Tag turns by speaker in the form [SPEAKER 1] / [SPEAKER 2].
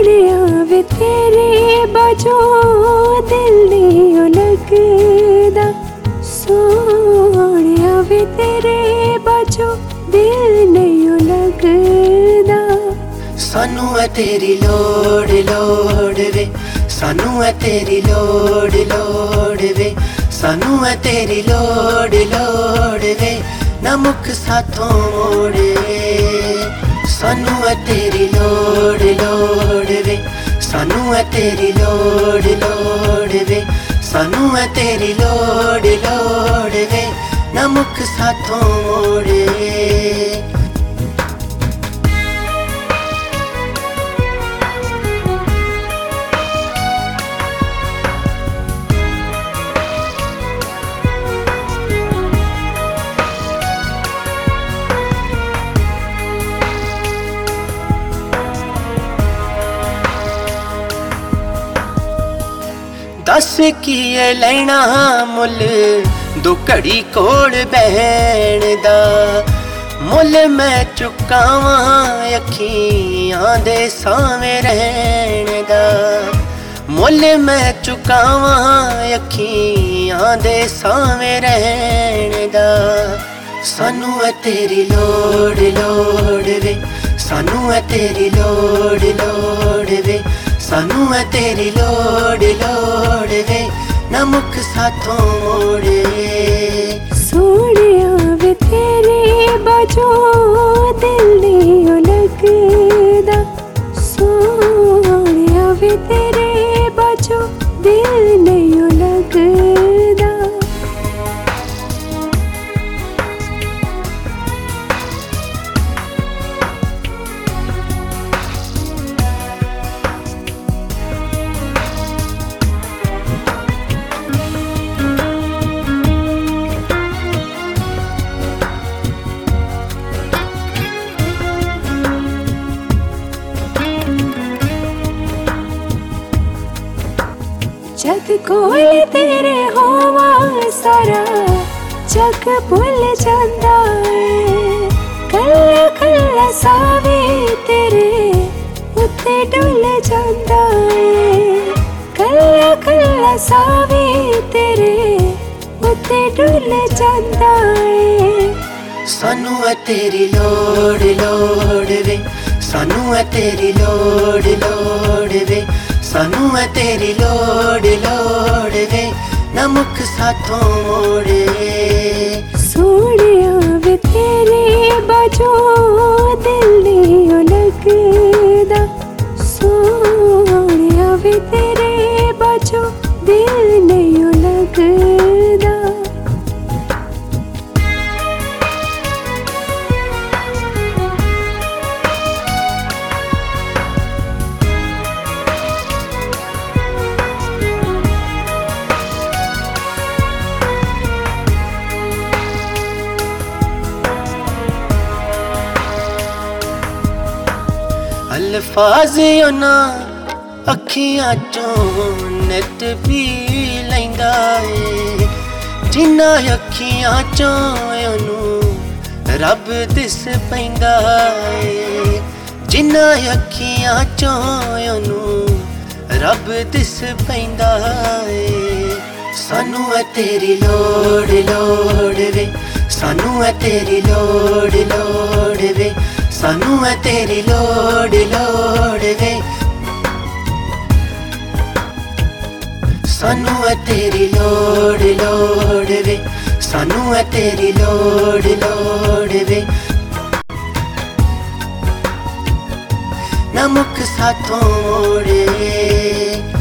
[SPEAKER 1] सोनिया वे तेरे बाजो दिल नहीं लगदा, सोनिया वे तेरे बाजो दिल नहीं लगदा।
[SPEAKER 2] सानू है तेरी लोड़ लोड़ वे, सानू है तेरी लोड़ लोड़ वे, सानू है तेरी लोड़ लोड़ वे, ना मुख साथों मोड़े। सानू है तेरी लोड़ लोड़ वे, सानू है तेरी लोड़ लोड़ वे, सानू है तेरी लोड़ लोड़ वे, ना मुख साथों मोड़े। दस की लेना मुल दो घड़ी कोल बहन दा, मुल मैं चुकावा अखियां दे सावें रहन दा, मुल मैं चुकावा अखियां दे सावें रहन दा। सानू है तेरी लोड़ लोड़ वे, सानू है तेरी लोड़ लोड़ वे, सानू है तेरी लोड़ लोड़ वे, ना मुख साथों मोड़े।
[SPEAKER 1] सोनिया वे तेरे बाजो दिल नहीं लगदा, सोनिया वे तेरे बाजो दिल नहीं लगदा। जग कोल तेरे होवा सारा जग भुल जांदा है, कल्ला कल्ला सावे तेरे उत्ते डुल जांदा है, कल्ला कल्ला सावे तेरे उत्ते डुल जांदा है।
[SPEAKER 2] सानू है तेरी लोड़ लोड़ वे, सानू है तेरी लोड़ लोड़ वे, सानू है तेरी लोड़ लोड़ वे, ना मुख साथों मोड़े।
[SPEAKER 1] सोनिया वे तेरे बाजो दिल नहीं लगदा, सोनिया वे तेरे बाजो दिल नहीं लगदा।
[SPEAKER 2] अल्फाज ना अखियां चों नित पी लैंदा है, जिन्ना अखियां चों ओनू रब दिस पैंदा है, जिन्ना अखियां चों ओनू रब दिस पैंदा है। सानू है तेरी लोड़ लोड़ वे, सानू है तेरी लोड़ लोड़ वे, सानू है तेरी लोड़ लोड़ वे, सानू है तेरी लोड़ लोड़ वे, सानू है तेरी लोड़ लोड़ वे, ना मुख साथों मोड़े।